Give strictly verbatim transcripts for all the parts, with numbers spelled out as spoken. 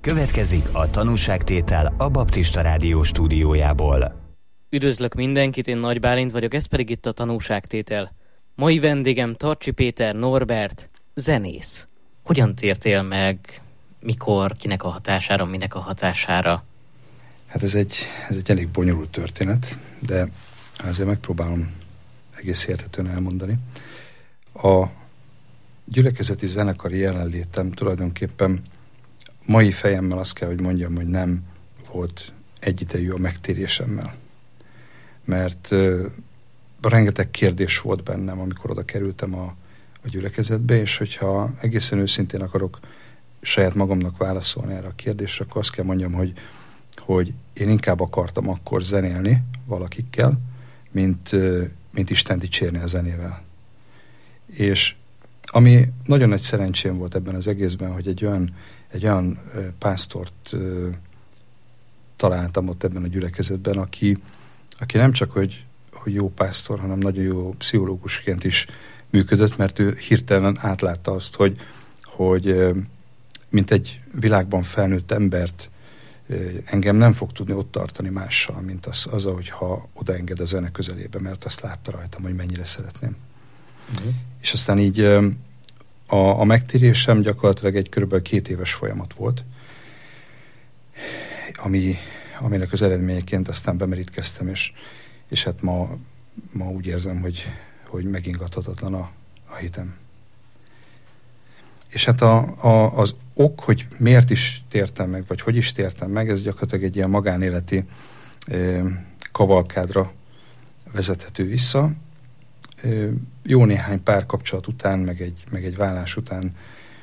Következik a tanúságtétel a Baptista Rádió stúdiójából. Üdvözlök mindenkit, én Nagy Bálint vagyok, ez pedig itt a tanúságtétel. Mai vendégem Tarcsi Péter Norbert, zenész. Hogyan tértél meg, mikor, kinek a hatására, minek a hatására? Hát ez egy, ez egy elég bonyolult történet, de azért megpróbálom egész érthetően elmondani. A gyülekezeti zenekari jelenlétem tulajdonképpen mai fejemmel azt kell, hogy mondjam, hogy nem volt egyidejű a megtérésemmel. Mert uh, rengeteg kérdés volt bennem, amikor oda kerültem a, a gyülekezetbe, és hogyha egészen őszintén akarok saját magamnak válaszolni erre a kérdésre, akkor azt kell mondjam, hogy, hogy én inkább akartam akkor zenélni valakikkel, mint, uh, mint Isten dicsérni a zenével. És ami nagyon nagy szerencsém volt ebben az egészben, hogy egy olyan, egy olyan uh, pásztort uh, találtam ott ebben a gyülekezetben, aki, aki nem csak, hogy, hogy jó pásztor, hanem nagyon jó pszichológusként is működött, mert ő hirtelen átlátta azt, hogy, hogy uh, mint egy világban felnőtt embert uh, engem nem fog tudni ott tartani mással, mint az, az ahogyha odaenged a zene közelébe, mert azt látta rajtam, hogy mennyire szeretném. Uh-huh. És aztán így uh, A, a megtérésem gyakorlatilag egy körülbelül két éves folyamat volt, ami, aminek az eredményeként aztán bemerítkeztem, és, és hát ma, ma úgy érzem, hogy, hogy megingathatatlan a, a hitem. És hát a, a, az ok, hogy miért is tértem meg, vagy hogy is tértem meg, ez gyakorlatilag egy ilyen magánéleti e, kavalkádra vezethető vissza. Jó néhány párkapcsolat után, meg egy, meg egy vállás után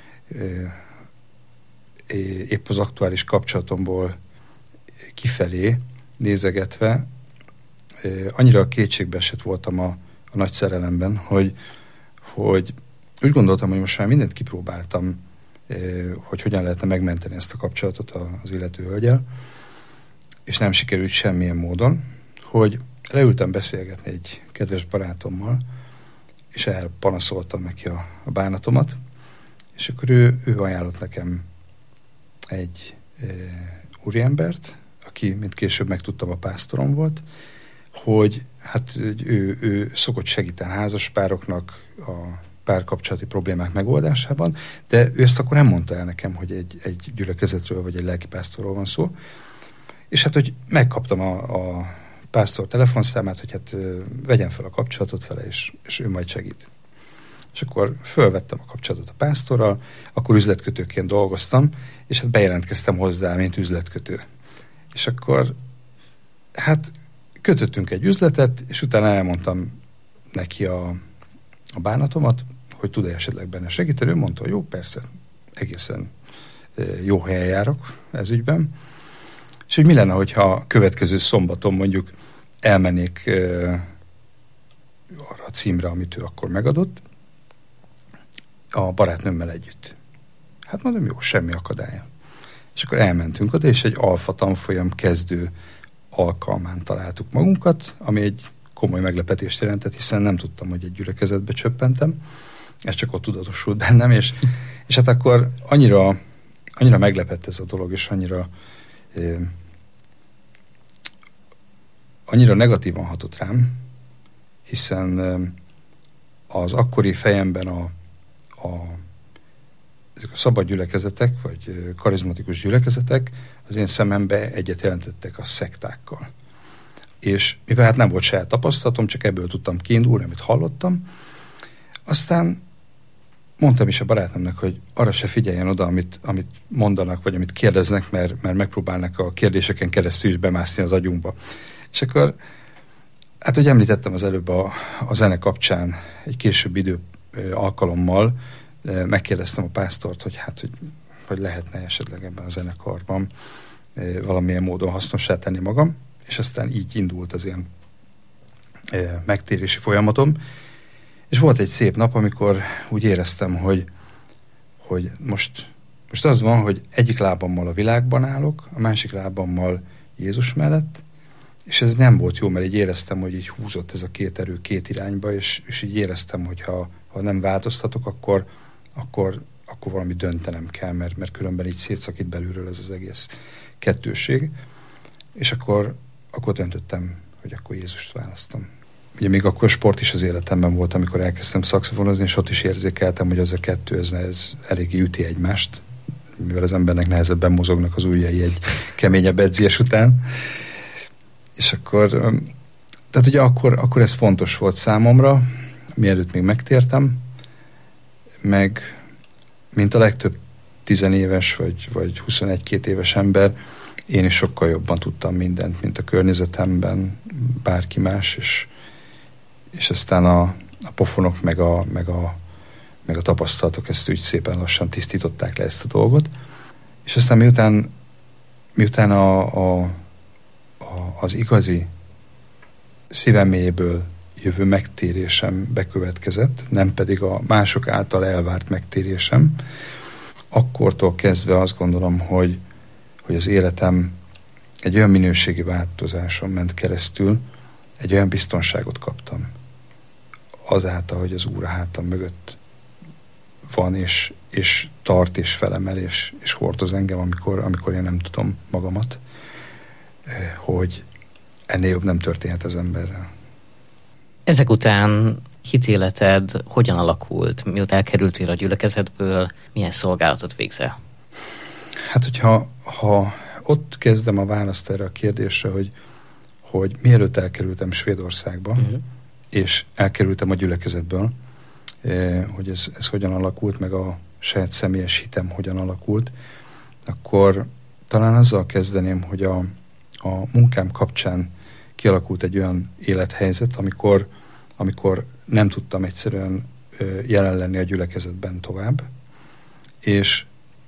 épp az aktuális kapcsolatomból kifelé nézegetve annyira kétségbeesett voltam a, a nagy szerelemben, hogy, hogy úgy gondoltam, hogy most már mindent kipróbáltam, hogy hogyan lehetne megmenteni ezt a kapcsolatot az illető hölgyel, és nem sikerült semmilyen módon, hogy leültem beszélgetni egy kedves barátommal, és elpanaszoltam neki a, a bánatomat, és akkor ő, ő ajánlott nekem egy e, úriembert, aki, mint később megtudtam, a pásztorom volt, hogy hát ő, ő szokott segíteni házaspároknak a párkapcsolati problémák megoldásában, de ő ezt akkor nem mondta el nekem, hogy egy, egy gyülekezetről vagy egy lelkipásztorról van szó. És hát, hogy megkaptam a, a pásztor telefonszámát, hogy hát vegyem fel a kapcsolatot vele, és, és ő majd segít. És akkor fölvettem a kapcsolatot a pásztorral, akkor üzletkötőként dolgoztam, és hát bejelentkeztem hozzá, mint üzletkötő. És akkor hát kötöttünk egy üzletet, és utána elmondtam neki a, a bánatomat, hogy tud-e esetleg benne segíteni. Ő mondta, hogy jó, persze, egészen jó helyen járok ez ügyben. És hogy mi lenne, hogyha a következő szombaton mondjuk elmennék uh, arra a címre, amit ő akkor megadott, a barátnőmmel együtt. Hát mondom, jó, semmi akadálya. És akkor elmentünk oda, és egy alfa tanfolyam kezdő alkalmán találtuk magunkat, ami egy komoly meglepetést jelentett, hiszen nem tudtam, hogy egy gyülekezetbe csöppentem. Ez csak ott tudatosult bennem, és, és hát akkor annyira, annyira meglepett ez a dolog, és annyira eh, annyira negatívan hatott rám, hiszen az akkori fejemben a, a, ezek a szabad gyülekezetek, vagy karizmatikus gyülekezetek az én szemembe egyet jelentettek a szektákkal. És mivel hát nem volt saját tapasztalatom, csak ebből tudtam kiindulni, amit hallottam, aztán mondtam is a barátnőmnek, hogy arra se figyeljen oda, amit, amit mondanak, vagy amit kérdeznek, mert, mert megpróbálnak a kérdéseken keresztül is bemászni az agyunkba. És akkor, hát, hogy említettem az előbb a, a zene kapcsán, egy később idő alkalommal megkérdeztem a pásztort, hogy hát, hogy, hogy lehetne esetleg ebben a zenekarban valamilyen módon hasznossá tenni magam, és aztán így indult az én megtérési folyamatom. És volt egy szép nap, amikor úgy éreztem, hogy, hogy most, most az van, hogy egyik lábammal a világban állok, a másik lábammal Jézus mellett, és ez nem volt jó, mert így éreztem, hogy így húzott ez a két erő két irányba, és, és így éreztem, hogy ha, ha nem változtatok, akkor, akkor, akkor valami döntenem kell, mert, mert különben így szétszakít belülről ez az egész kettőség. És akkor, akkor döntöttem, hogy akkor Jézust választom. Ugye még akkor sport is az életemben volt, amikor elkezdtem szaxofonozni, és ott is érzékeltem, hogy az a kettő, ez, ez eléggé üti egymást, mivel az embernek nehezebben mozognak az ujjai egy keményebb edzés után. És akkor, tehát ugye akkor, akkor ez fontos volt számomra, mielőtt még megtértem, meg mint a legtöbb tizenéves vagy, vagy huszonegy-két éves ember, én is sokkal jobban tudtam mindent, mint a környezetemben bárki más, és, és aztán a, a pofonok meg a, meg, a, meg a tapasztalatok ezt úgy szépen lassan tisztították le ezt a dolgot. És aztán miután, miután a, a, a, az igazi szívem mélyéből jövő megtérésem bekövetkezett, nem pedig a mások által elvárt megtérésem, akkortól kezdve azt gondolom, hogy, hogy az életem egy olyan minőségi változáson ment keresztül, egy olyan biztonságot kaptam. Azáltal, hogy az Úr a hátam mögött van, és, és tart, és felemel, és, és hordoz engem, amikor, amikor én nem tudom magamat, hogy ennél jobb nem történhet az emberrel. Ezek után hitéleted hogyan alakult? Miután elkerültél a gyülekezetből, milyen szolgálatot végzel? Hát, hogyha ha ott kezdem a választ erre a kérdésre, hogy, hogy mielőtt elkerültem Svédországba, uh-huh. és elkerültem a gyülekezetből, eh, hogy ez, ez hogyan alakult, meg a saját személyes hitem hogyan alakult, akkor talán azzal kezdeném, hogy a, a munkám kapcsán kialakult egy olyan élethelyzet, amikor, amikor nem tudtam egyszerűen jelen lenni a gyülekezetben tovább, és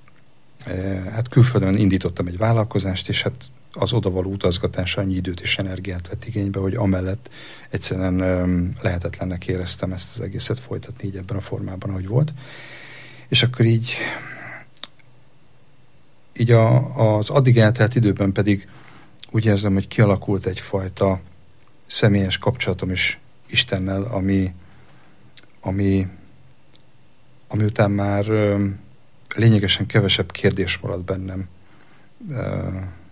hát külföldön indítottam egy vállalkozást, és hát az odavaló utazgatás annyi időt és energiát vett igénybe, hogy amellett egyszerűen lehetetlennek éreztem ezt az egészet folytatni így ebben a formában, ahogy volt. És akkor így, így a, az addig eltelt időben pedig úgy érzem, hogy kialakult egyfajta személyes kapcsolatom is Istennel, ami, ami, ami után már ö, lényegesen kevesebb kérdés maradt bennem. Ö,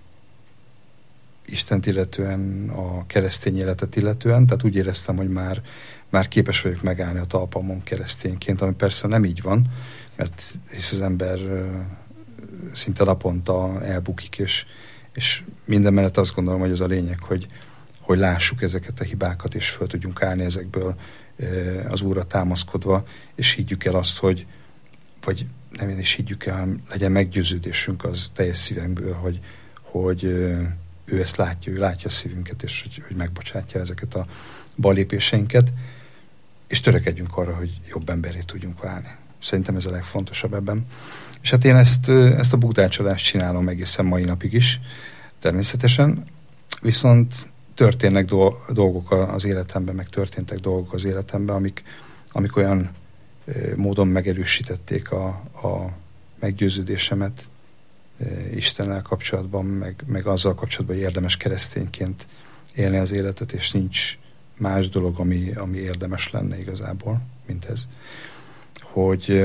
Istent illetően, a keresztény életet illetően, tehát úgy éreztem, hogy már, már képes vagyok megállni a talpamon keresztényként, ami persze nem így van, mert hisz az ember ö, szinte naponta elbukik, és És minden mellett azt gondolom, hogy ez a lényeg, hogy, hogy lássuk ezeket a hibákat, és föl tudjunk állni ezekből az Úrra támaszkodva, és higgyük el azt, hogy, vagy nem is higgyük el, legyen meggyőződésünk az teljes szívünkből, hogy, hogy ő ezt látja, ő látja a szívünket, és hogy, hogy megbocsátja ezeket a ballépéseinket, és törekedjünk arra, hogy jobb emberré tudjunk válni. Szerintem ez a legfontosabb ebben. És hát én ezt, ezt a bukdácsolást csinálom egészen mai napig is, természetesen, viszont történnek dolgok az életemben, meg történtek dolgok az életemben, amik, amik olyan módon megerősítették a, a meggyőződésemet Istennel kapcsolatban, meg, meg azzal kapcsolatban, hogy érdemes keresztényként élni az életet, és nincs más dolog, ami, ami érdemes lenne igazából, mint ez. Hogy,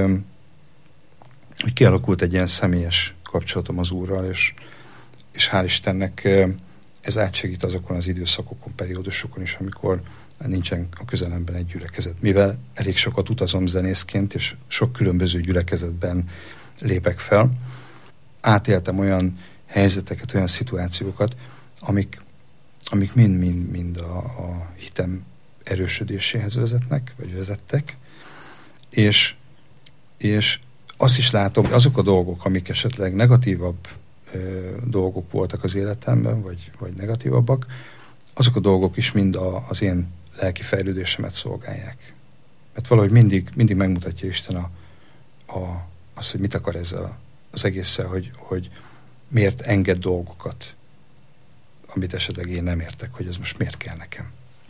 hogy kialakult egy ilyen személyes kapcsolatom az Úrral, és, és hál' Istennek ez átsegít azokon az időszakokon, periódusokon is, amikor nincsen a közelemben egy gyülekezet. Mivel elég sokat utazom zenészként, és sok különböző gyülekezetben lépek fel, átéltem olyan helyzeteket, olyan szituációkat, amik, amik mind-mind-mind a, a hitem erősödéséhez vezetnek, vagy vezettek, és, és azt is látom, hogy azok a dolgok, amik esetleg negatívabb ö, dolgok voltak az életemben, vagy, vagy negatívabbak, azok a dolgok is mind a, az én lelki fejlődésemet szolgálják. Mert valahogy mindig, mindig megmutatja Isten a, a, azt, hogy mit akar ezzel az egésszel, hogy, hogy miért enged dolgokat, amit esetleg én nem értek, hogy ez most miért kell nekem.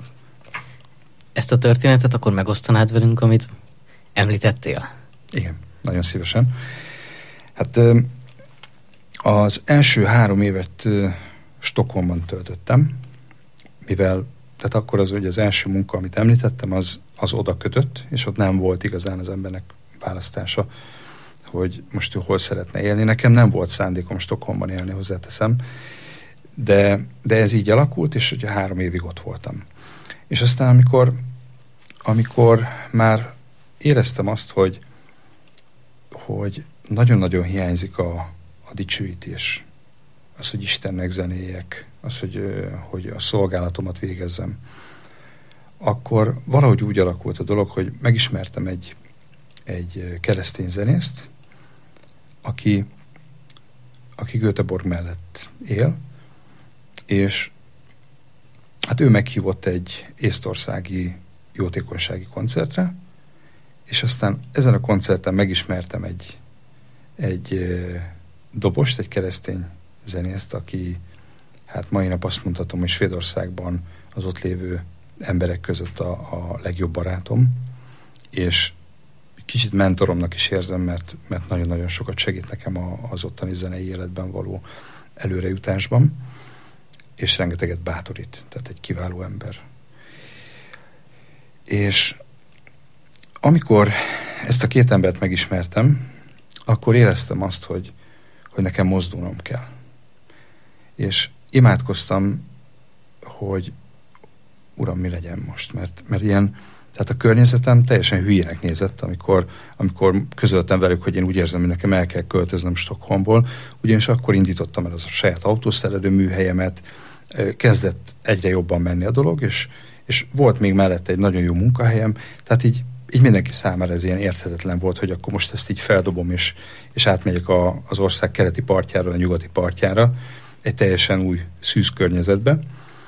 Ezt a történetet akkor megosztanád velünk, amit említettél? Igen, nagyon szívesen. Hát az első három évet Stockholmban töltöttem, mivel, tehát akkor az, hogy az első munka, amit említettem, az, az oda kötött, és ott nem volt igazán az embernek választása, hogy most ő hol szeretne élni. Nekem nem volt szándékom Stockholmban élni, hozzáteszem, de, de ez így alakult, és ugye három évig ott voltam. És aztán amikor, amikor már éreztem azt, hogy, hogy nagyon-nagyon hiányzik a, a dicsőítés, az, hogy Istennek zenéjek, az, hogy, hogy a szolgálatomat végezzem, akkor valahogy úgy alakult a dolog, hogy megismertem egy, egy keresztény zenészt, aki, aki Göteborg mellett él, és hát ő meghívott egy észtországi jótékonysági koncertre, és aztán ezen a koncerten megismertem egy, egy dobost, egy keresztény zenészt, aki hát mai nap azt mondhatom, hogy Svédországban az ott lévő emberek között a, a legjobb barátom, és kicsit mentoromnak is érzem, mert, mert nagyon-nagyon sokat segít nekem a, az ottani zenei életben való előrejutásban, és rengeteget bátorít, tehát egy kiváló ember. És amikor ezt a két embert megismertem, akkor éreztem azt, hogy, hogy nekem mozdulnom kell. És imádkoztam, hogy Uram, mi legyen most, mert, mert ilyen, tehát a környezetem teljesen hülyének nézett, amikor, amikor közöltem velük, hogy én úgy érzem, hogy nekem el kell költöznöm Stockholmból, ugyanis akkor indítottam el az a saját autószerelő műhelyemet, kezdett egyre jobban menni a dolog, és, és volt még mellette egy nagyon jó munkahelyem, tehát így, így mindenki számára ez ilyen érthetetlen volt, hogy akkor most ezt így feldobom, és, és átmegyek a, az ország keleti partjára, a nyugati partjára, egy teljesen új szűz környezetbe,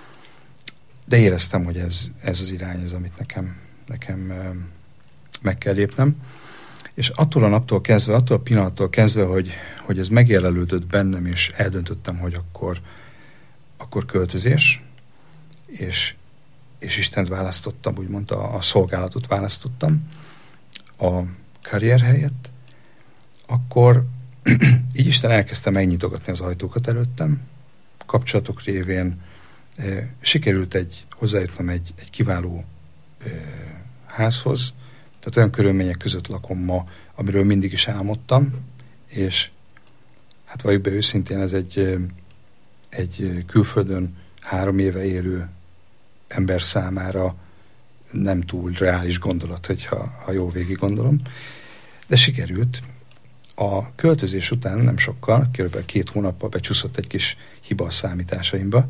de éreztem, hogy ez, ez az irány, ez, amit nekem, nekem meg kell lépnem. És attól a naptól kezdve, attól a pillanattól kezdve, hogy, hogy ez megjelölődött bennem, és eldöntöttem, hogy akkor, akkor költözés, és, és Istent választottam, úgymond a, a szolgálatot választottam a karrier helyett, akkor így Isten elkezdte megnyitogatni az ajtókat előttem, kapcsolatok révén, e, sikerült egy, hozzájutnom egy, egy kiváló e, házhoz, tehát olyan körülmények között lakom ma, amiről mindig is álmodtam, és hát valljuk be őszintén, ez egy, egy külföldön három éve élő ember számára nem túl reális gondolat, hogyha ha jól végig gondolom, de sikerült. A költözés után nem sokkal, kb. két hónappal becsúszott egy kis hiba a számításaimba,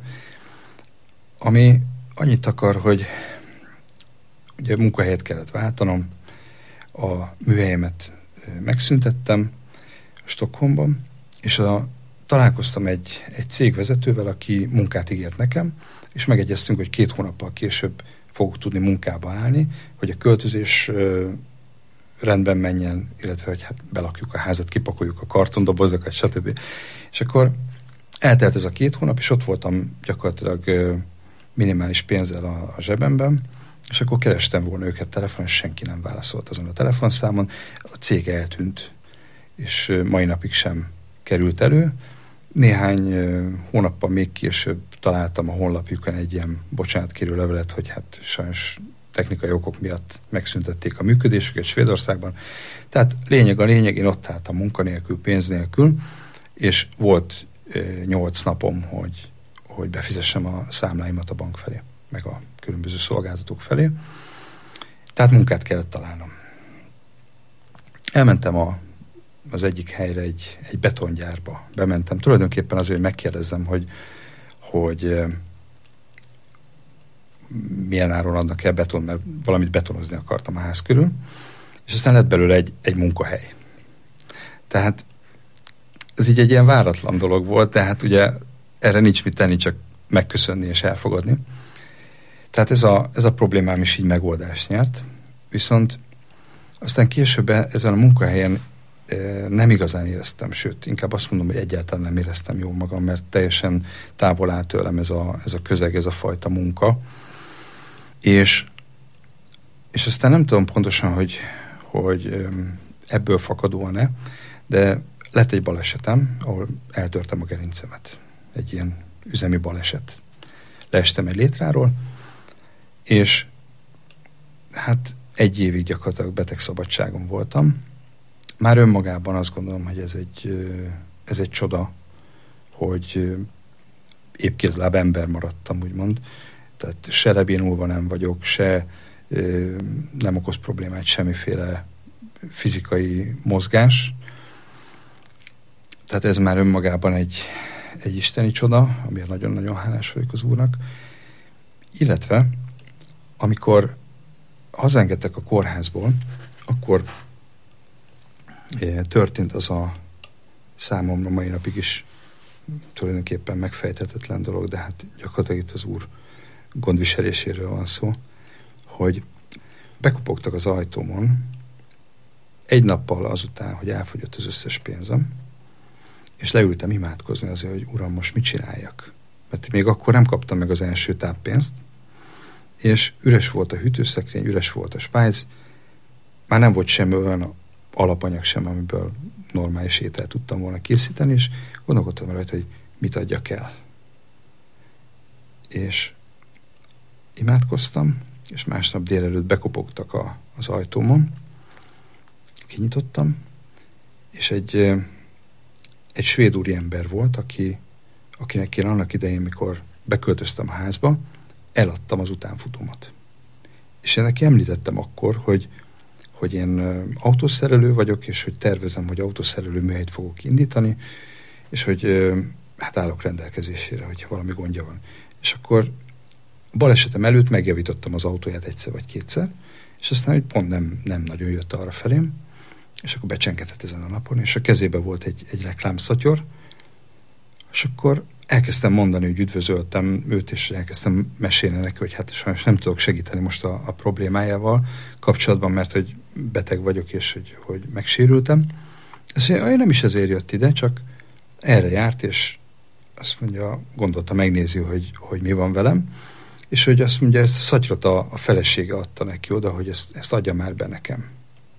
ami annyit akar, hogy ugye munkahelyet kellett váltanom, a műhelyemet megszüntettem Stockholmban, és a, találkoztam egy, egy cégvezetővel, aki munkát ígért nekem, és megegyeztünk, hogy két hónappal később fogok tudni munkába állni, hogy a költözés rendben menjen, illetve hogy hát belakjuk a házat, kipakoljuk a kartondobozokat, stb. És akkor eltelt ez a két hónap, és ott voltam gyakorlatilag minimális pénzzel a, a zsebemben, és akkor kerestem volna őket telefonon, és senki nem válaszolt azon a telefonszámon. A cég eltűnt, és mai napig sem került elő. Néhány hónappal még később találtam a honlapjukon egy ilyen bocsánatkérő levelet, hogy hát sajnos technikai okok miatt megszüntették a működésüket Svédországban. Tehát lényeg a lényeg, én ott álltam munkanélkül, pénz nélkül, és volt nyolc napom, hogy, hogy befizessem a számláimat a bank felé, meg a különböző szolgáltatók felé. Tehát munkát kellett találnom. Elmentem a, az egyik helyre, egy, egy betongyárba. Bementem tulajdonképpen azért, hogy megkérdezzem, hogy, hogy milyen áron adnak el beton, mert valamit betonozni akartam a ház körül, és aztán lett belőle egy, egy munkahely. Tehát ez így egy ilyen váratlan dolog volt, de hát ugye erre nincs mit tenni, csak megköszönni és elfogadni. Tehát ez a, ez a problémám is így megoldást nyert. Viszont aztán később ezen a munkahelyen nem igazán éreztem, sőt, inkább azt mondom, hogy egyáltalán nem éreztem jól magam, mert teljesen távol áll tőlem ez a, ez a közeg, ez a fajta munka. És, és aztán nem tudom pontosan, hogy, hogy ebből fakadóan-e, de lett egy balesetem, ahol eltörtem a gerincemet. Egy ilyen üzemi baleset. Leestem egy létráról, és hát egy évig gyakorlatilag betegszabadságon voltam, már önmagában azt gondolom, hogy ez egy, ez egy csoda, hogy épkézláb ember maradtam, úgymond. Tehát se lebénulva nem vagyok, se nem okoz problémát semmiféle fizikai mozgás. Tehát ez már önmagában egy, egy isteni csoda, amiért nagyon-nagyon hálás vagyok az Úrnak. Illetve, amikor hazaengedtek a kórházból, akkor történt az a számomra mai napig is tulajdonképpen megfejthetetlen dolog, de hát gyakorlatilag itt az Úr gondviseléséről van szó, hogy bekopogtak az ajtómon egy nappal azután, hogy elfogyott az összes pénzem, és leültem imádkozni azért, hogy Uram, most mit csináljak? Mert még akkor nem kaptam meg az első táppénzt, és üres volt a hűtőszekrény, üres volt a spájz, már nem volt semmi olyan alapanyag sem, amiből normális ételt tudtam volna készíteni, és gondolkodtam rajta, hogy mit adjak el. És imádkoztam, és másnap délelőtt bekopogtak a, az ajtómon, kinyitottam, és egy, egy svéd úriember volt, aki, akinek én annak idején, mikor beköltöztem a házba, eladtam az utánfutómat. És én neki említettem akkor, hogy, hogy én autószerelő vagyok, és hogy tervezem, hogy autószerelő műhelyt fogok indítani, és hogy hát állok rendelkezésére, hogyha valami gondja van. És akkor a balesetem előtt megjavítottam az autóját egyszer vagy kétszer, és aztán hogy pont nem, nem nagyon jött arra felém, és akkor becsengedett ezen a napon, és a kezében volt egy, egy reklámszatyor, és akkor elkezdtem mondani, hogy üdvözöltem őt, és elkezdtem mesélni neki, hogy hát sajnos nem tudok segíteni most a, a problémájával kapcsolatban, mert hogy beteg vagyok, és hogy, hogy megsérültem. Ezt mondja, nem is ezért jött ide, csak erre járt, és azt mondja, gondolta, megnézi, hogy, hogy mi van velem, és hogy azt mondja, ezt a szatyrot a, a felesége adta neki oda, hogy ezt, ezt adja már be nekem.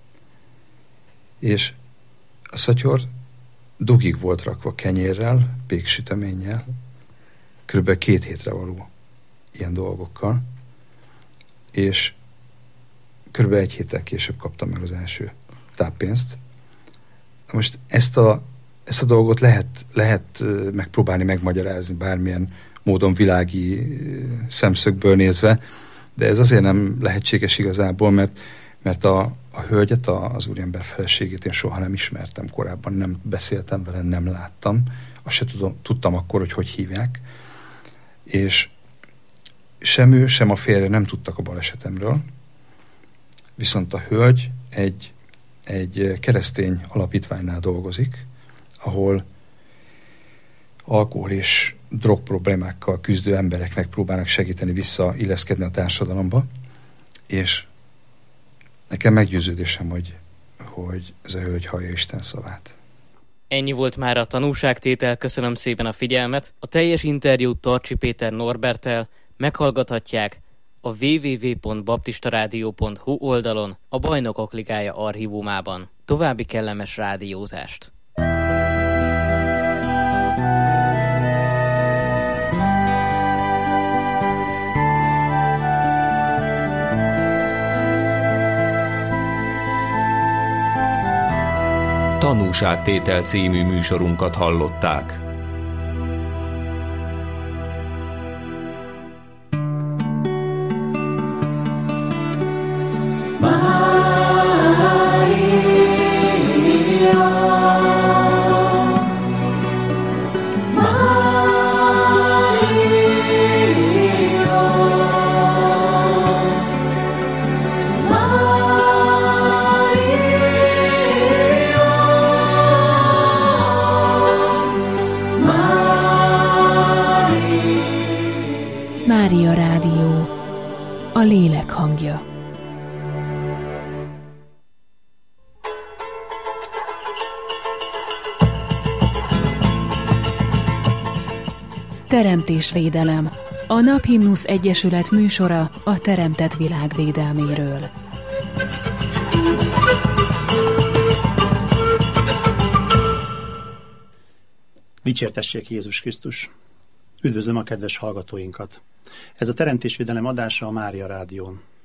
És a szatyor dugig volt rakva kenyérrel, péksüteménnyel, kb. két hétre való ilyen dolgokkal, és kb. egy héttel később kaptam meg az első táppénzt. Most ezt a, ezt a dolgot lehet, lehet megpróbálni megmagyarázni bármilyen módon világi szemszögből nézve, de ez azért nem lehetséges igazából, mert, mert a, a hölgyet, a, az úriember feleségét én soha nem ismertem korábban, nem beszéltem vele, nem láttam, azt se tudom, tudtam akkor, hogy hogy hívják, és sem ő, sem a férje nem tudtak a balesetemről, viszont a hölgy egy, egy keresztény alapítványnál dolgozik, ahol alkohol és drog problémákkal küzdő embereknek próbálnak segíteni visszailleszkedni a társadalomba, és nekem meggyőződésem, hogy, hogy ez a hölgy hallja Isten szavát. Ennyi volt már a tanúságtétel, köszönöm szépen a figyelmet. A teljes interjút Tarcsi Péter Norberttel meghallgathatják a double-u double-u double-u pont baptistaradio pont hu oldalon a Bajnokok Ligája archívumában. További kellemes rádiózást! Tanúságtétel című műsorunkat hallották. Mária Rádió, a lélek hangja. Teremtésvédelem. A Naphimnusz Egyesület műsora a teremtett világ védelméről. Dicsértessék Jézus Krisztus! Üdvözlöm a kedves hallgatóinkat! Ez a Teremtésvédelem adása a Mária Rádión.